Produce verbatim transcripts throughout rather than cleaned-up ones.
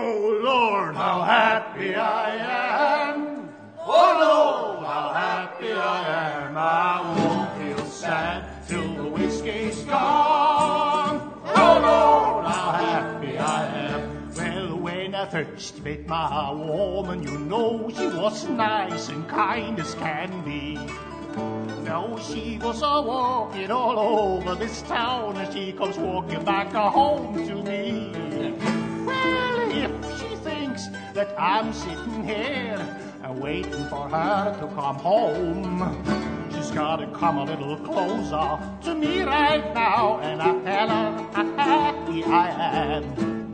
Oh Lord, how happy I am. Oh Lord, how happy I am. I won't feel sad till the whiskey's gone. Oh Lord, how happy I am. Well, when I first met my woman, you know she was nice and kind as can be. Now she was a walking all over this town, and she comes walking back home to me. Well, if she thinks that I'm sitting here and waiting for her to come home, she's gotta come a little closer to me right now, and I tell her how happy I am.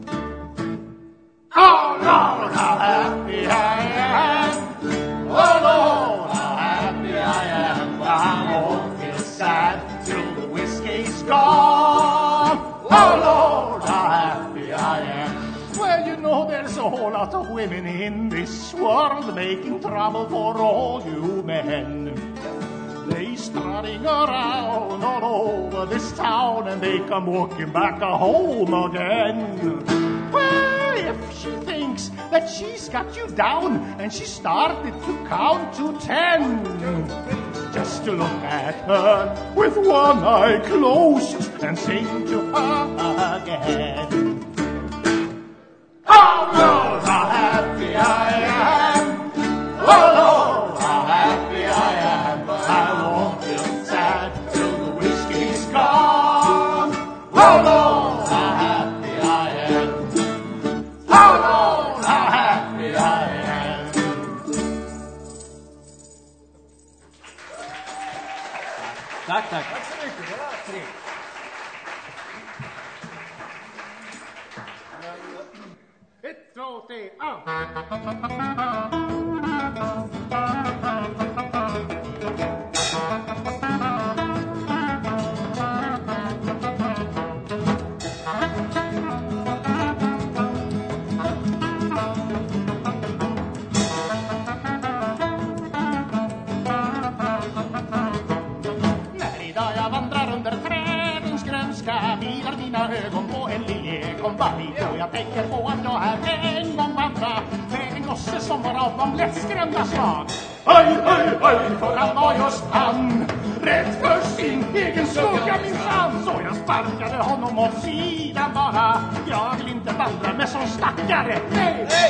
Oh Lord, how happy I am. Oh Lord, how happy I am. I won't feel sad till the whiskey's gone. Oh Lord, how happy I am. Well, you know there's a whole lot of women in this world making trouble for all you men. They strutting around all over this town, and they come walking back home again. Well, if she thinks that she's got you down and she started to count to ten, just to look at her with one eye closed and sing to her again. Oh Lord, how happy I am. Oh Lord, how happy I am. I won't feel sad till the whiskey's gone. Oh Lord, how happy I am. Oh Lord, how happy I am. Tack, tack. Tack så mycket. Det var trevligt. Ett, två, tre, ah! När idag jag vandrar under trädens grönska vilar mina ögon på en liljekonvalj, och jag tänker på att jag här en gång vandra med en gosse som var av de lättskrämda slag. Hej, hej, hej, för han var just han, rädd för sin egen skugga minsann. Så jag sparkade honom åt sidan bara, jag vill inte vandra med sån stackare. Hej, hej!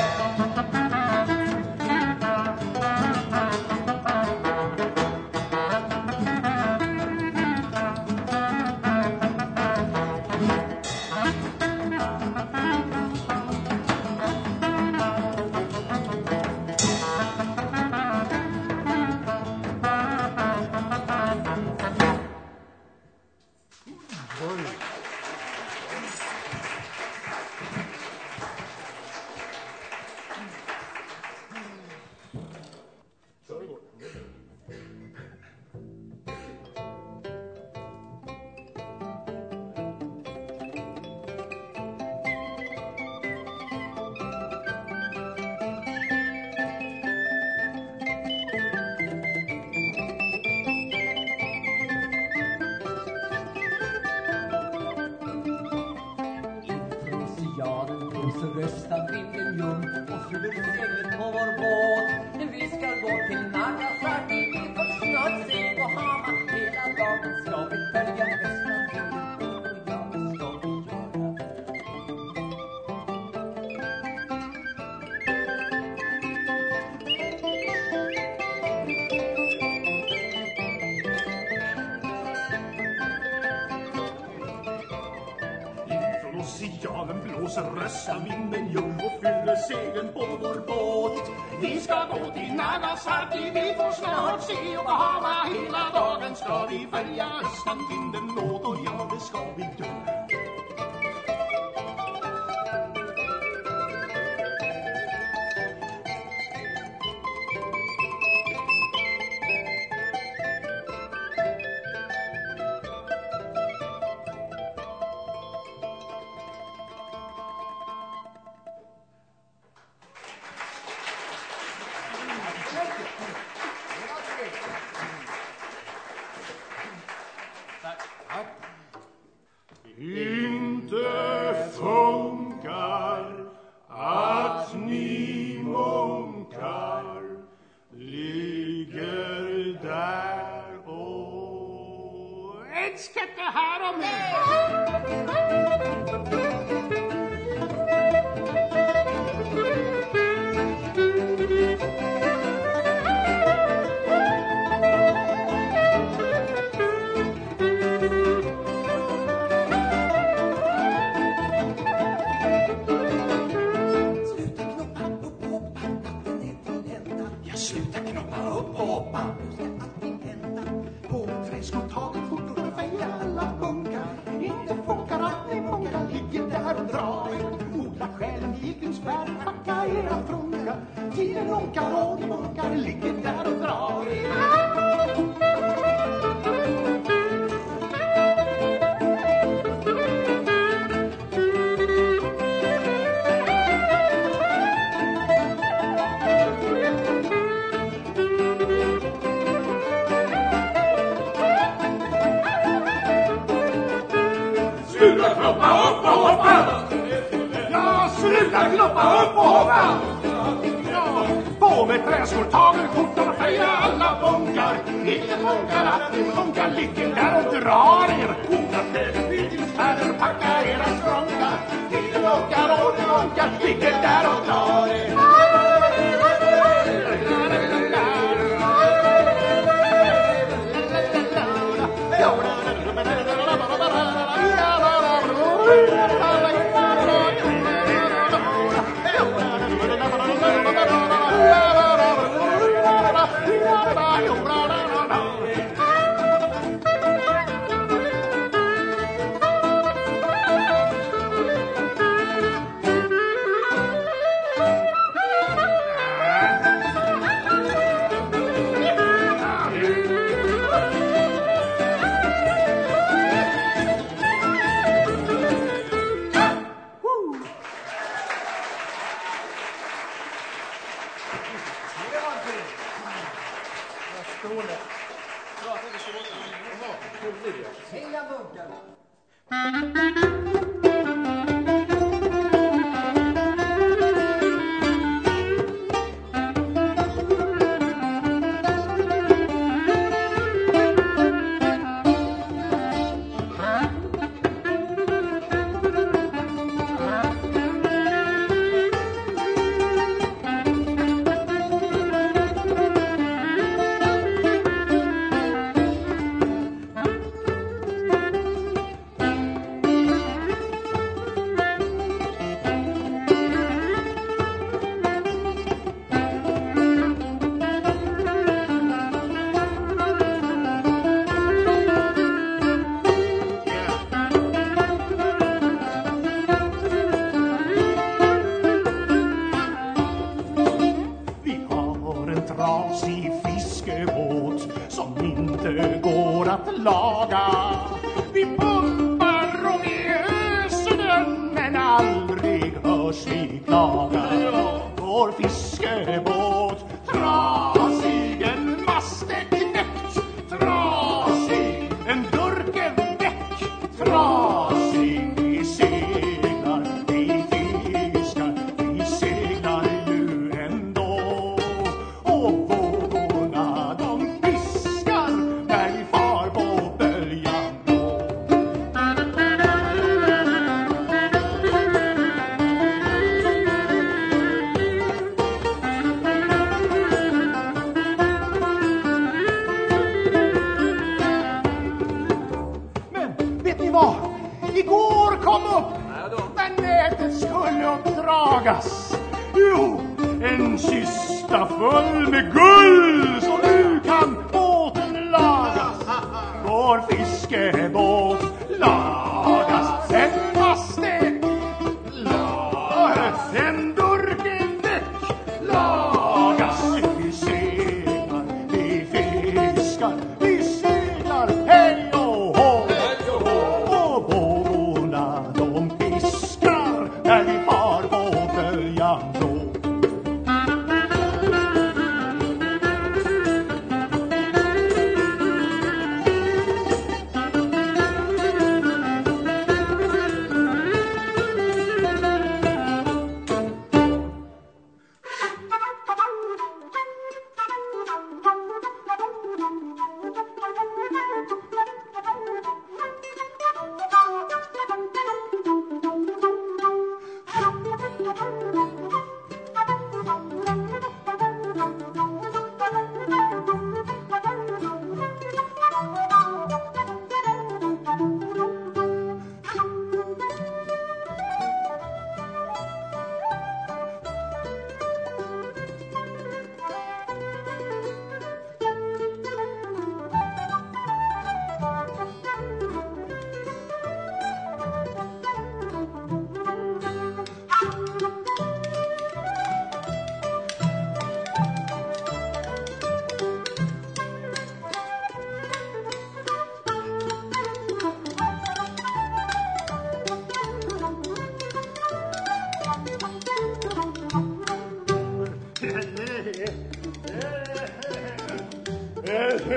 Rösta vinden ljum och fyller seglet på vår båt. Vi ska gå till Nagasaki, vi får snart se Bahama. Hela dagen ska vi följa östlandvinden, och ja, det ska vi göra. Från oceanen blåser rösta vinden ljum och fyller seglen på vår båt. Vi ska gå till Nagasaki, vi får snart se Bahama. Hela dagen ska vi följa östlandvinden låt, och ja, det ska vi göra. Sluta knoppa upp och hoppa! Ja, sluta knoppa upp och hoppa! Ja, på med träskor, tager, skjortor och feja alla bunkar. Ingen bunkar att ni bunkar ligger där och drar er. Goda städer, bildningsfärder, packa era skrunkar. Ingen bunkar och ni bunkar ligger där och drar er.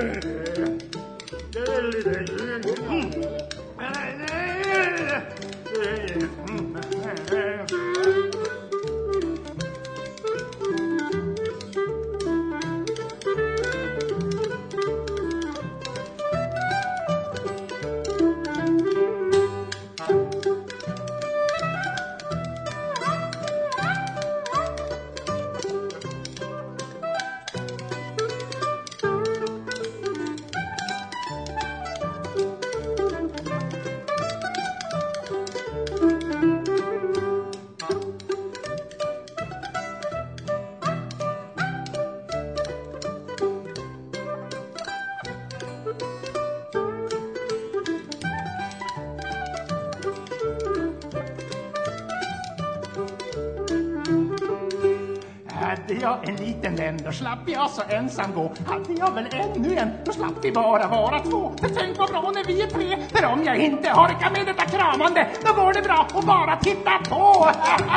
Hade jag en liten vän, då slapp jag så ensam gå. Hade jag väl ännu en, då slapp vi bara vara två. För tänk vad bra när vi är tre. För om jag inte orkar med detta kramande, då går det bra att bara titta på.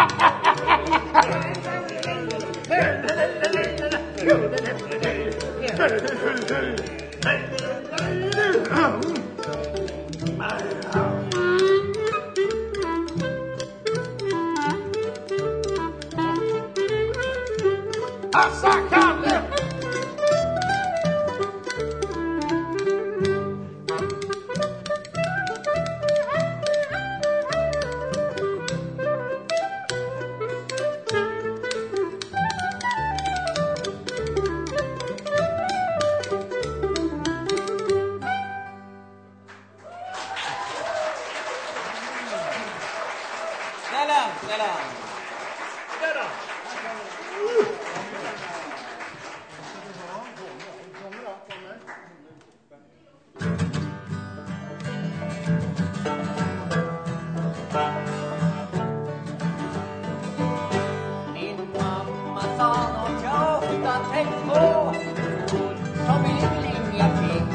Passa Kalle! Snälla, snälla. Snälla! Min mamma sa något jag ofta tänkt på, som ynglingating.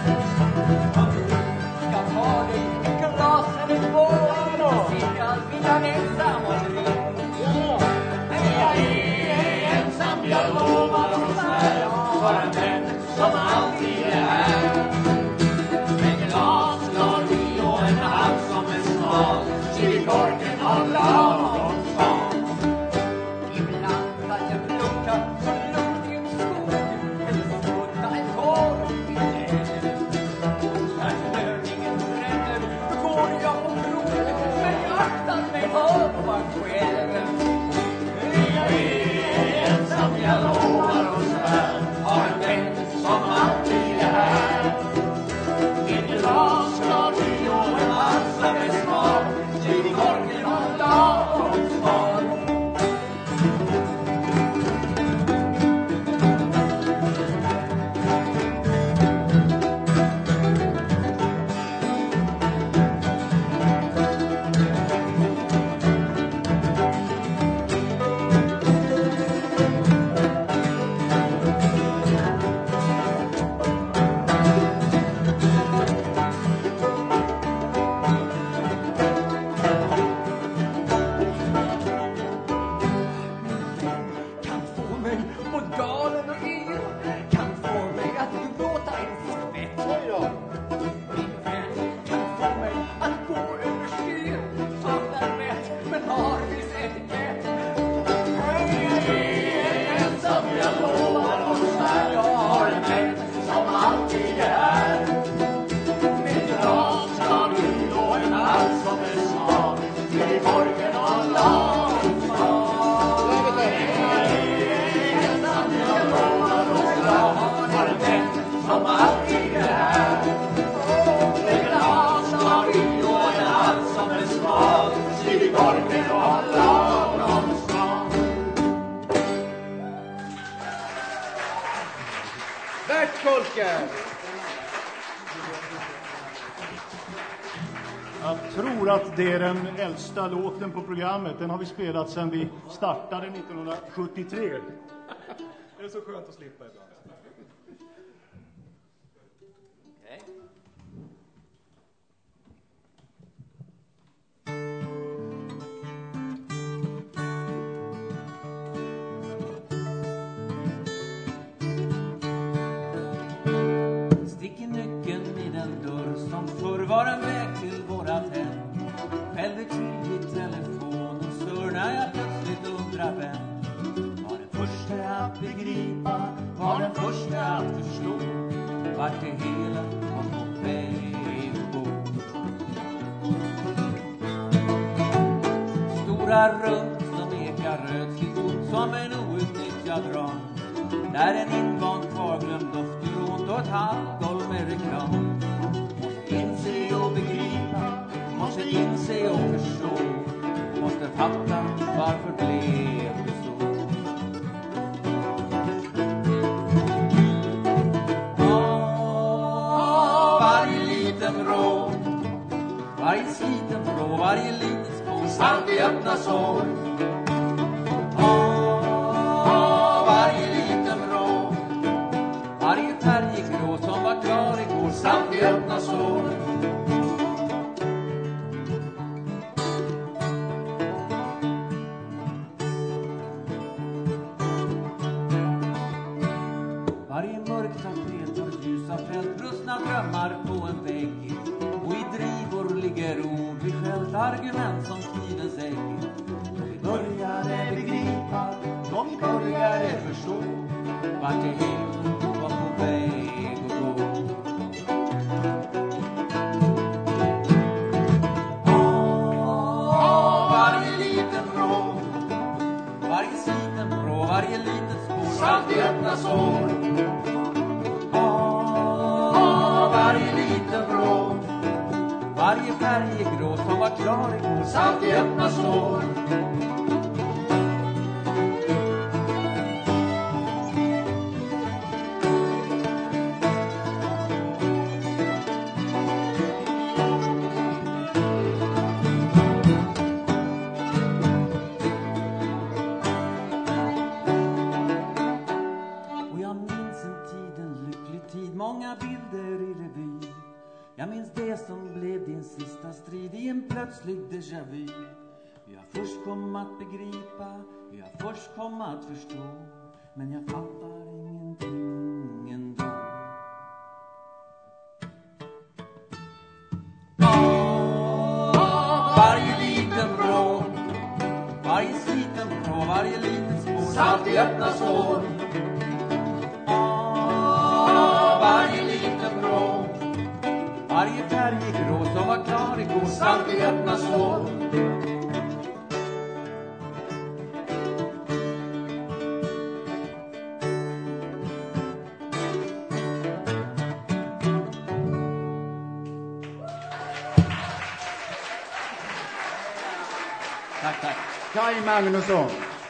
Ska ta dig ett glas eller två, sitta vid en ensam och drink. Men jag är ensam, jag lovar och svär, för en vän som alltid är här. Med glas slår vi och en hals som en smal, till korken och lagom sval. Ibland kan jag lukta så lugnt i en skog, eller skutta en tår i trädet. När snöringen bränner, då går jag på blod, men jag aktar mig för vad sker. Jag är ensam, jag lovar och svär, har en vän som alltid är här. Med glas slår vi och en hals som är smal, till korken och lagom sval. Kan få mig mot galen och yr, kan få mig att gråta en skvätt. Min vän kan få mig att gå över styr, famlar mätt men har visst ett lätt. Jag är ensam, jag lovar och svär, jag har en vän som alltid är här. Med glas ska vi och en hals som är smal, till korken och lagom sval. Som alltid är här. Med glas har vi och en hals som är smal, till korken och lagom sval. Bert Kolker! Jag tror att det är den äldsta låten på programmet. Den har vi spelat sedan vi startade nittonhundrasjuttiotre. Det är så skönt att slippa ibland. Okay. andra vän. Var den första att begripa, var den första att förstå vart det hela var på väg att gå. Stora rum som ekar röd sitt ord som en outnyttjad ram. Där en invand kvarglömd doftråd och ett halvgolv med reklam. Måste inse och begripa, måste inse och förstå, måste fatta varför blev det så. Ah, varje liten vrå, varje sliten vrå, varje liten spår, salt i öppna sår. Ah, varje liten vrå, varje färggrå som var klar igår, salt i öppna sår. Varje mörk tapet och ljusa fält, brustna drömmar på en vägg. Och i drivor ligger ord vi skällt, argument som tidens ägg. Då vi började begripa, då vi började förstå vart det helt var på väg att gå. Åh, varje liten vrå, varje sliten vrå, varje litet spår, salt i öppna sår. Åh, varje liten vrå, varje färggrå som var klar igår, salt i öppna sår. Och jag minns en tid, en lycklig tid, många bilder i revy. Jag minns det som blev din sista strid i en plötslig déjà vu. Jag först kom att begripa, jag först kom att förstå, men jag fattar ingenting ändå. Åh, varje liten vrå, varje sliten vrå, varje litet spår, salt i öppna sår. Åh, varje liten vrå, varje färggrå som var klar igår, salt i öppna sår. Tack, tack. Kaj Magnusson.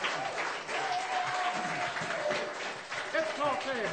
Ett, två, tre.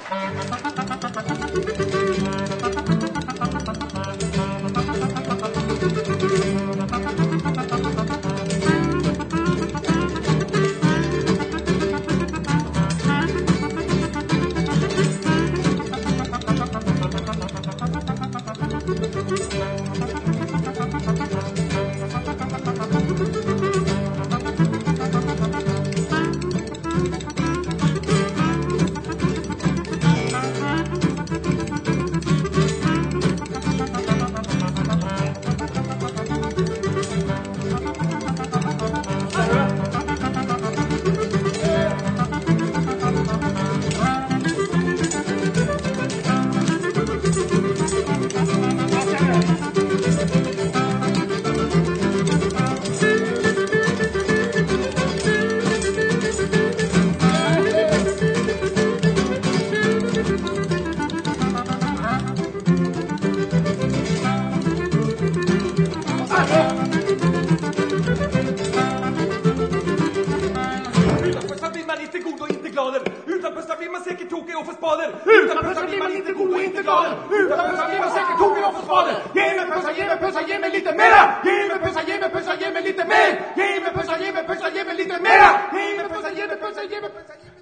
Utan pussar blir man säkert tokig och får spader. Utan pussar blir man inte god och inte galen. Utan pussar blir man säkert tokig och får spader. Ge mig pussar, ge mig pussar, ge mig lite mera. Ge mig pussar, ge mig pussar, ge mig lite mer. Ge mig pussar, ge mig pussar, ge mig lite mera. Ge mig pussar, ge mig pussar, ge mig pussar, ge mig.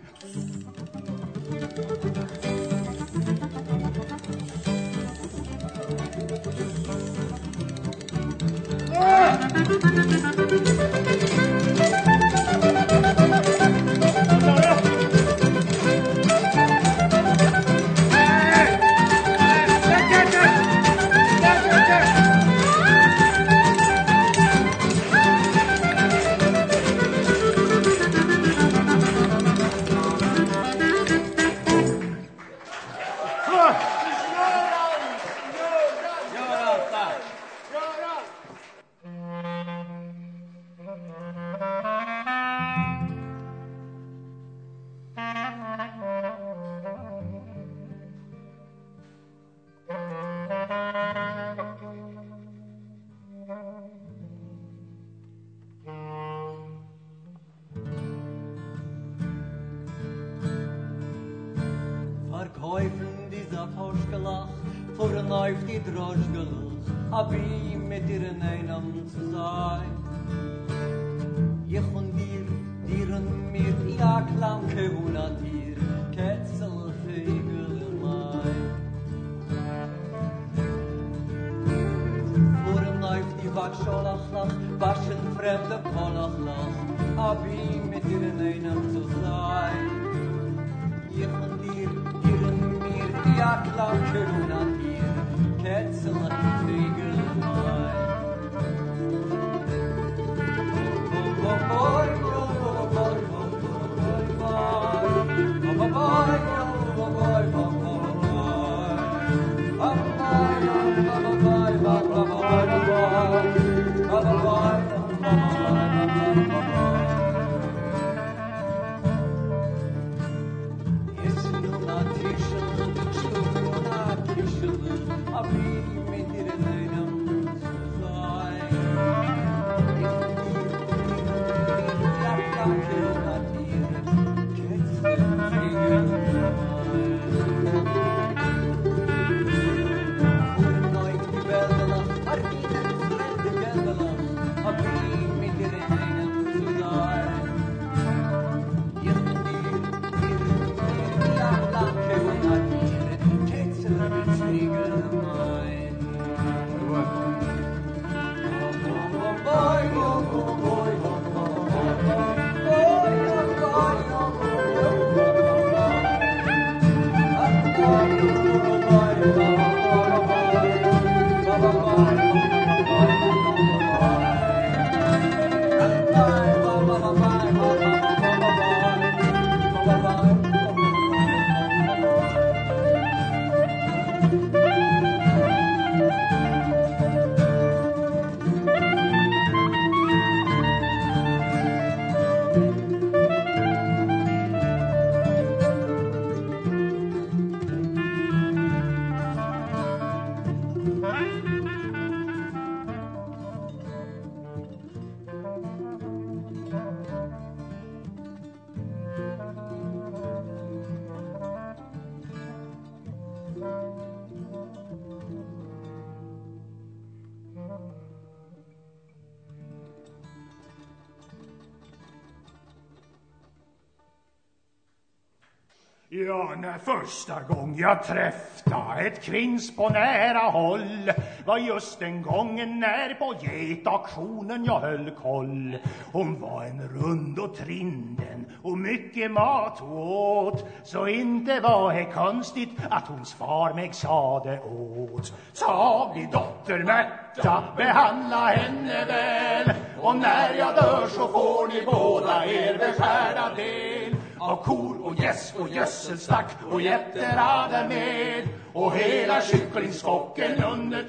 Teufel dieser Torschgelach, vor ein Neuf die Droschgelach, hab ich mit dir in einem zu sein. Ich und dir, dir und mir, ja klanke Hunatir, Ketzelfegel mein. Vor ein Neuf die Wachscholachlach, waschen fremde Polachlach, hab ich mit dir in einem zu sein. Ich und dir, dir und mir, ja klanke Hunatir, Ketzelfegel mein. Ja, när första gång jag träffade ett kvinns på nära håll var just den gången när på getaktionen jag höll koll. Hon var en rund och trinden och mycket mat åt, så inte var det konstigt att hons far mig sade åt. Sa vi dotter Märta, behandla henne väl, och när jag dör så får ni båda er beskärda del av kor och gäss och gödselstack och jätterader med, och hela kycklingskocken under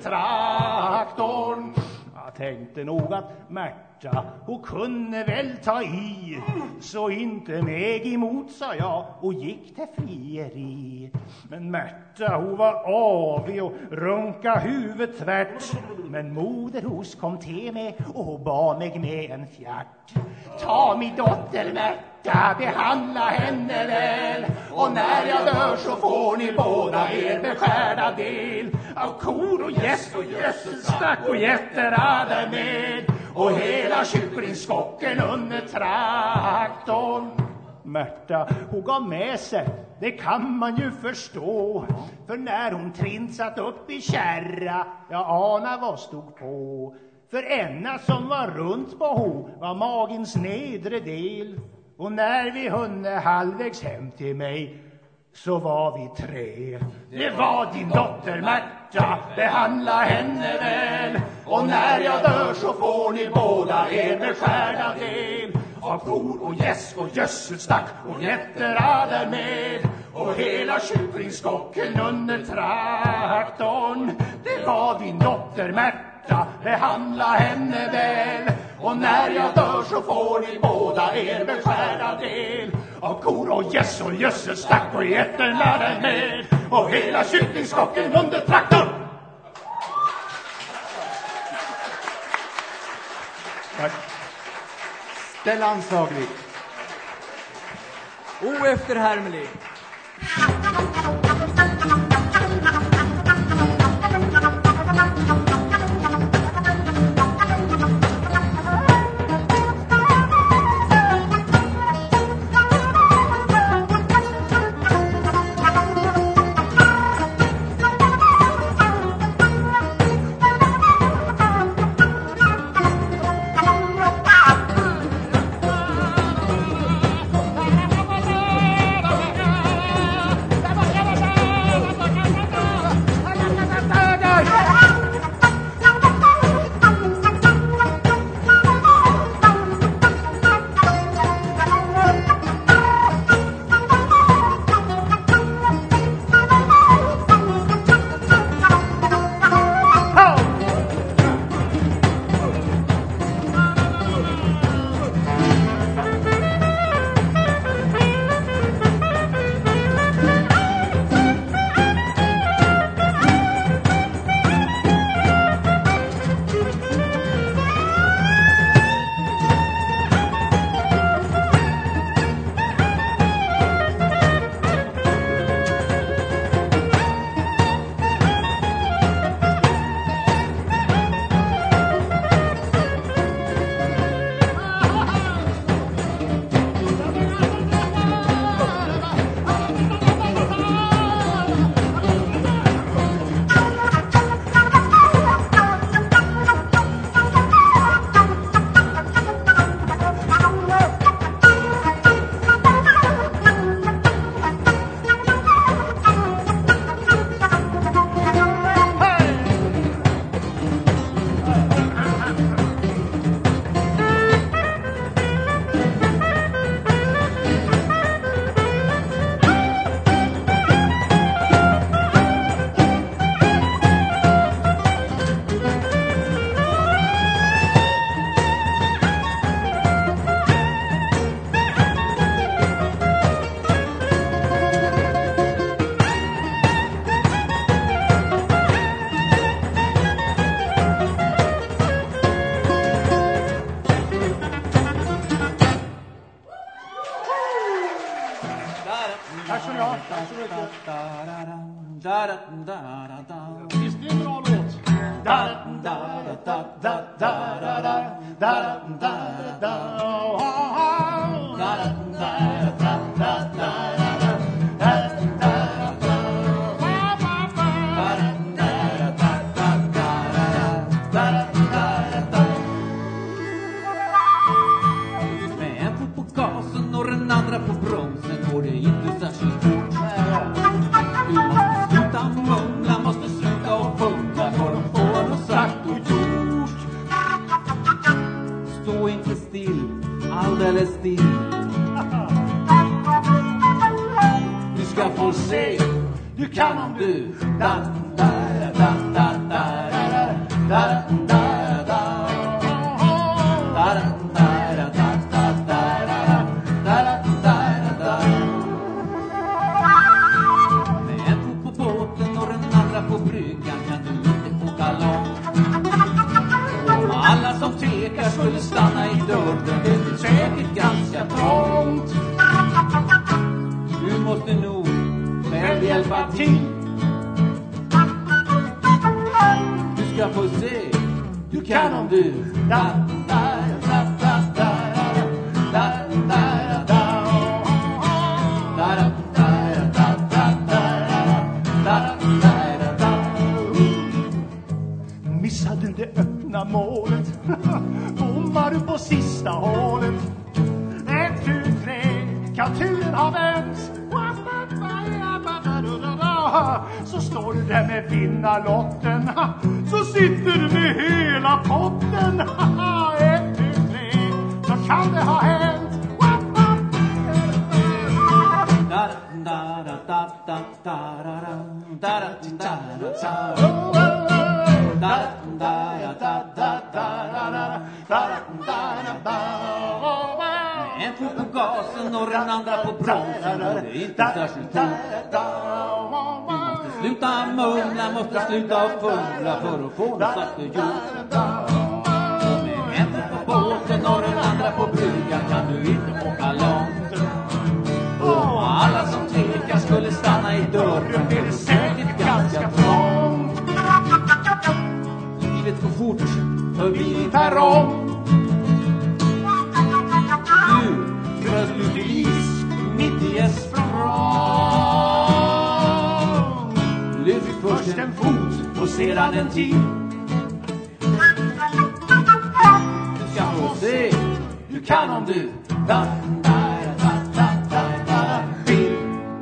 traktorn. Jag tänkte nog att Märta, hon kunde väl ta i, så inte meg emot, sa jag, och gick till frieri. Men Märta, hon var avig och runka huvudet tvärt, men moder hos kom till mig och hon bad mig med en fjärt. Ta min dotter Märta, behandla henne väl, och när jag dör så får ni båda er beskärda del av kor och gäst och gödselstack och jätterader med, och hela kycklingskocken under traktorn. Märta, hon gav med sig, det kan man ju förstå, för när hon trint satt upp i kärra, jag anar vad stod på. För ena som var runt på ho var magens nedre del, och när vi hunne halvvägs hem till mig så var vi tre. Det var din dotter Märta, behandla henne väl, och när jag dör så får ni båda er beskärda del av kor och gäss och gödselstack och jätterader med, och hela kycklingskocken under traktorn. Det var din dotter Märta, behandla henne väl, och när jag dör så får ni båda er beskärda del av kor och gäss och gödselstack och jätterader med, och hela kycklingskocken under traktorn. Tack. Ställ ansagligt. Oefterhärmlig. Tack så ni ha. Tack så mycket. Visst är det en bra låt? Da da da da da da da da da da andra på bromsen går det inte särskilt fort. Du måste sluta mumla, måste sluta och funka för att få något sagt och gjort. Stå inte still, alldeles still. Du ska få se, du kan om du da da da da da da da da som tvekar skulle stanna i dörren. Det är säkert ganska trångt. Du måste nog själv hjälpa till. Du ska få se, du kan om du da da da da da da da da missade det öppna målet. Bommar du på sista hålet. Ett, tu, tre, kalkylen har vänt. Så står du där med vinnarlotten. Så sitter du med hela potten. Ett, tu, tre, så kan det ha hänt. Da da da da da da da da da en fot på gasen och den andra på bromsen. Det är inte särskilt fort. Du måste sluta mumla, måste sluta och fumla för att få något sagt och gjort. Med en fot på båten och den andra på bryggan kan du inte åka långt. Och alla som tvekar skulle stanna i dörren. Det är säkert ganska trångt. Livet går fort förbi perrong. Du frös ut i is mitt i ett språng. Lyft först en fot och sedan en till. Du ska få se, du kan om du da, da, da, da, da, da, vill.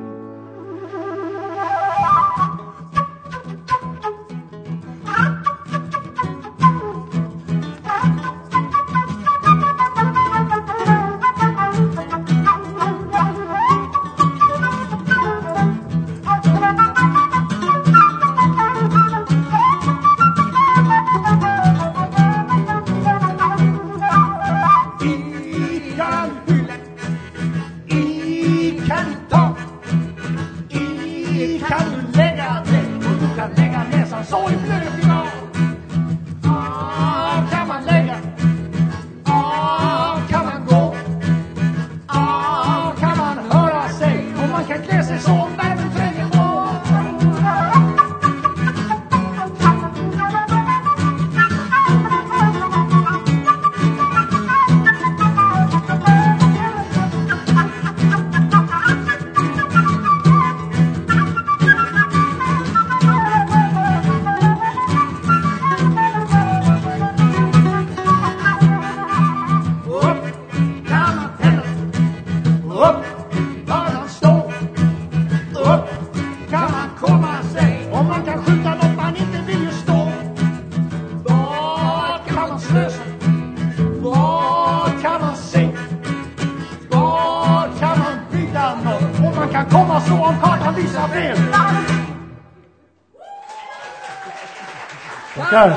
Tackar.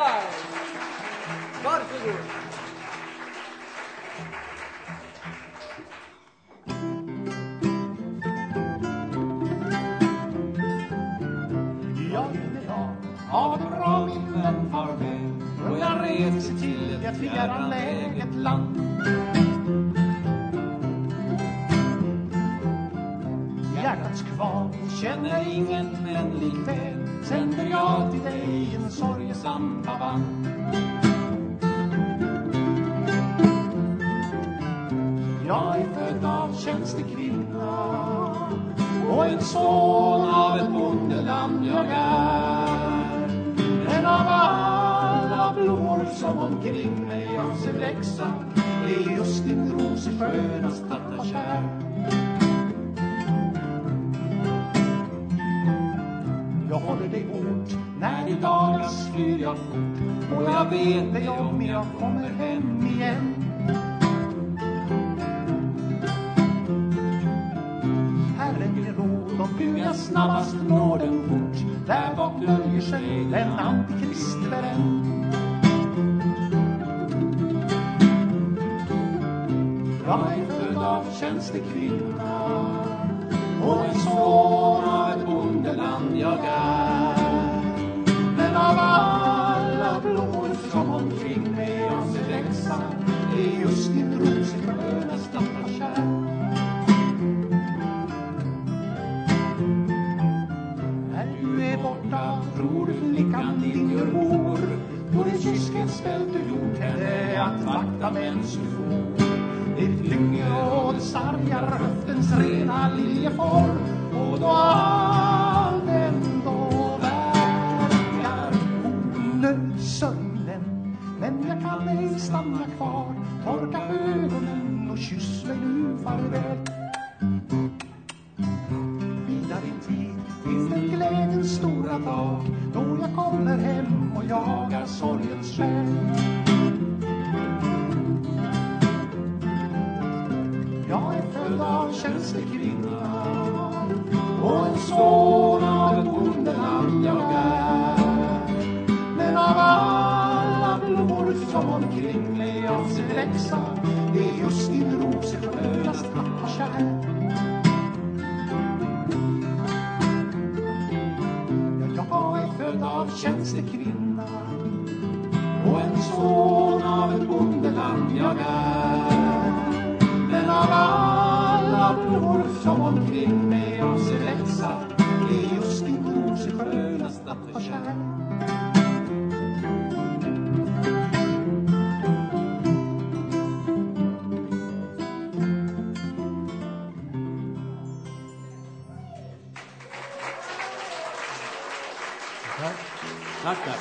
Varsågod. Ja, ha det bra min vän, farväl. Och jag reser till ett fjärran läget land. Jag hjärtats kvar. Känner ingen men likväl sänder jag till dig en sorgesam pavant. Jag är född av tjänstekvinna och en son av ett bondeland jag är. Men av alla blommor som omkring mig jag ser växa är just din ros i skönast tattarkär. Jag håller dig hårt när det dagas flyr jag fort, och jag vet dig om jag kommer hem igen. Herren ger råd om hur jag snabbast når den fort, där bak döljer sig den antikristvären. Jag är född av tjänstekvinna och en son av ett bondeland jag är. Men av alla blommor som omkring mig jag ser växa är just din ros i skönast tattarkär. När du är borta tror du flickan din gör vår, på det kyskens fält du gjort henne att vakta mens du får. Det flynger och det sargar höftens rena liljeform, och då allt ändå verkar olösömnen. Men jag kan ej stanna kvar, torka ögonen och kyss mig nu farväl. Vidare din tid finns den glädjens stora dag, då jag kommer hem och jagar sorgens själ. Jag är född av tjänstekvinna och en son av ett bondeland jag är. Men av alla blommor som omkring mig jag ser växa är just din ros i skönast tattarkär. Ja, jag är född av tjänstekvinna och en son av ett bondeland jag är. Men av alla blommor som omkring mig jag ser växa är just din ros i skönast tattarkär. Tack, tack.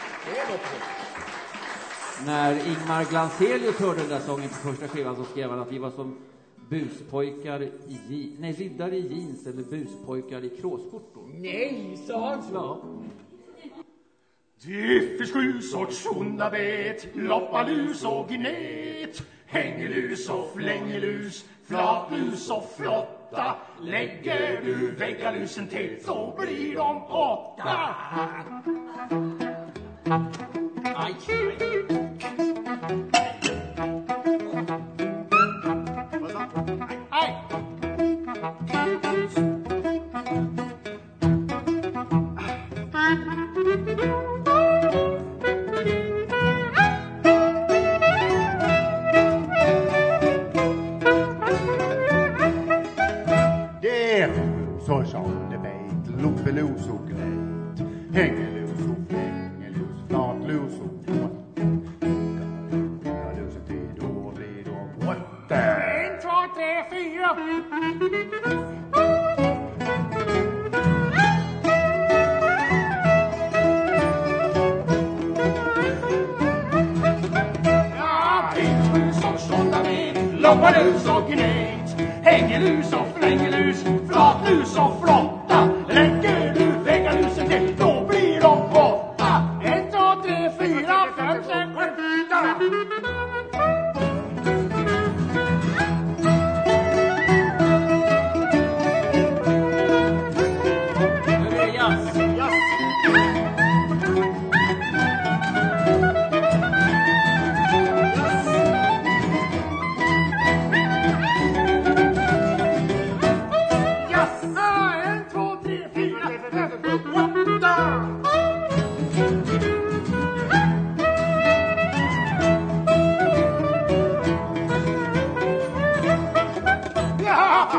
När Ingmar Glanselius hörde den där sången på första skivan så skrev han att vi var som buspojkar i je- nej, riddare i jeans eller buspojkar i kråsskjortor. Nej, sa han så. Ja. Det finns sju sorts onda vet, loppalus och gnet, hängelus och flängelus, flatlus och flotta. Lägger du väggalusen till så blir de åtta. Aj, Aj! Det är så som det vet, loppelos och grejt, hängelus och flängelus, flatlus och flotta. Väggalusen till då blir de åtta. En, två, tre, fyra. Ja, det finns sju sorts onda vet, loppalus och gnet, hängelus och flängelus, flatlus och flotta. Lägger du väggalusen till då blir de åtta. En, två, tre, fyra, fem, sex, sju, åtta. nu är det jazz. Yes, en,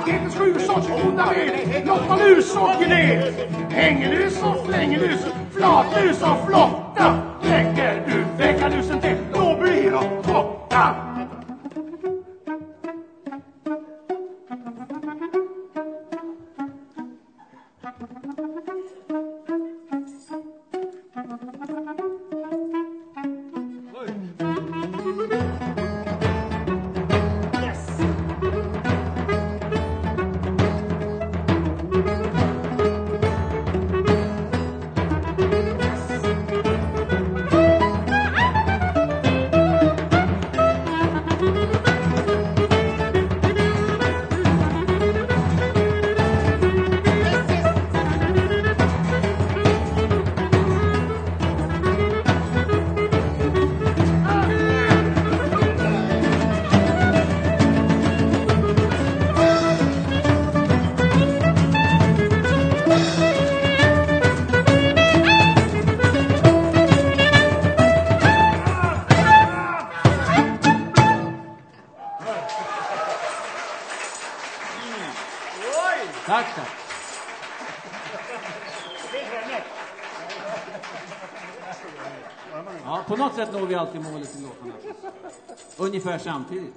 Heter sju sorts onda vet. Lottalus och gnet. Hängelus och flängelus. Flatlus och flotta. Lägger du väggalusen till, då blir de borta. Tack, tack. Ja, på något sätt når vi alltid målet i låtarna. Ungefär samtidigt.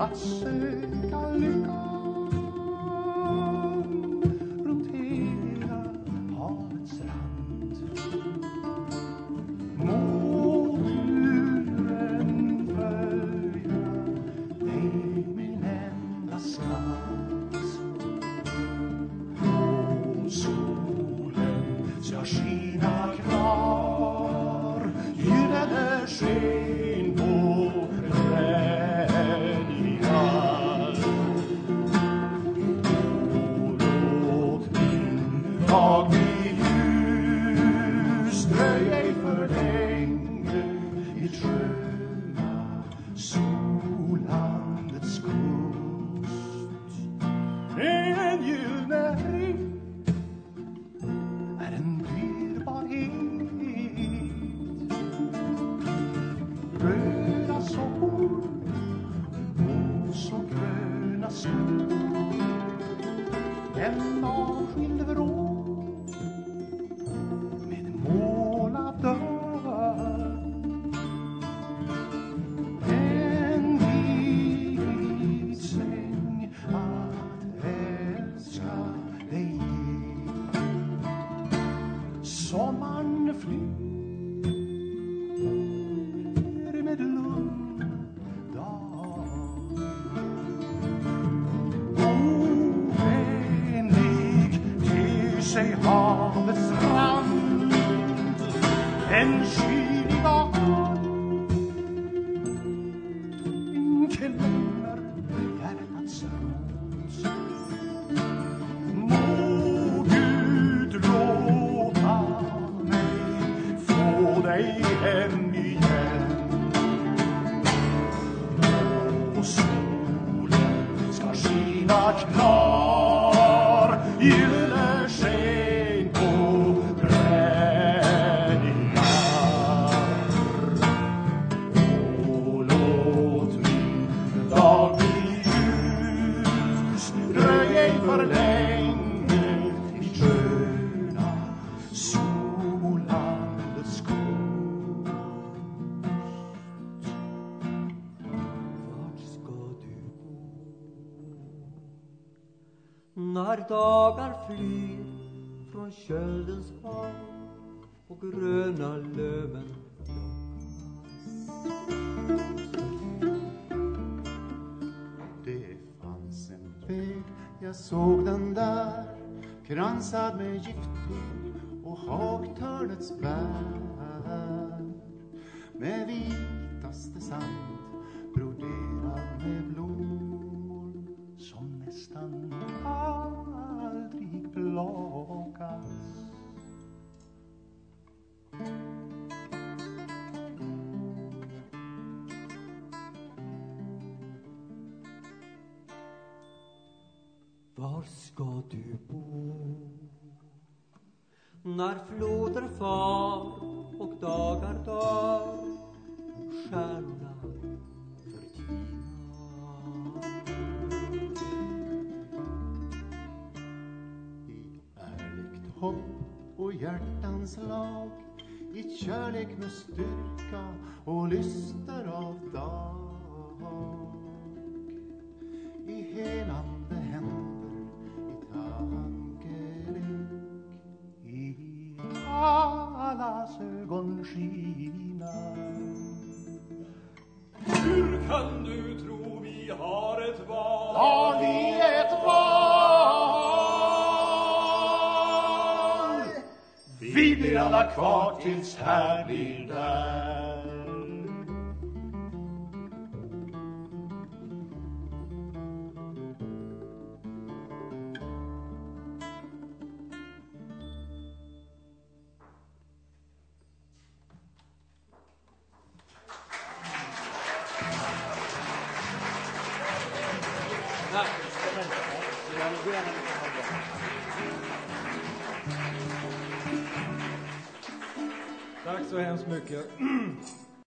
att söka lyckan runt hela havets rand. Må turen följa dig min enda skatt. Och solen ska skina klar, gyllene sken på pränningar. Och låt min dag bli ljus, dröj ej för länge i sköna sollandets kust. En gyllene ring är en dyrbarhet, röda soppor och så gröna skog. En avskild vrå med målad dörr, en vit säng att älska dig i. Sommaren flyr med lugn dag. Ovänlig ter sig havets rand en kylig dag. Klämmer hjärtats rot. Må Gud låta mig få dig hem igen. Och solen ska skina klar, gyllene sken på pränningar. Och låt min dag bli ljus, dröj ej för länge i sköna sollandets kust. Vart ska du gå när dagar flyr från köldens hav och gröna löven Det fanns en väg, jag såg den där, kransad med giftpil och hagtörnets bär. Med vitaste sand, broderad med blommor som nästan aldrig plockas. Var ska du bo när floder far och dagar dör, stjärnorna förtinar? I ärligt hopp och hjärtans lag, i kärlek med styrka och lyster av dag, i helande händer, i tankelek, i allas ögon skina. Hur kan du tro vi har ett val? Har vi ett val? Vi blir alla kvar tills här blir där. Tack så hemskt mycket.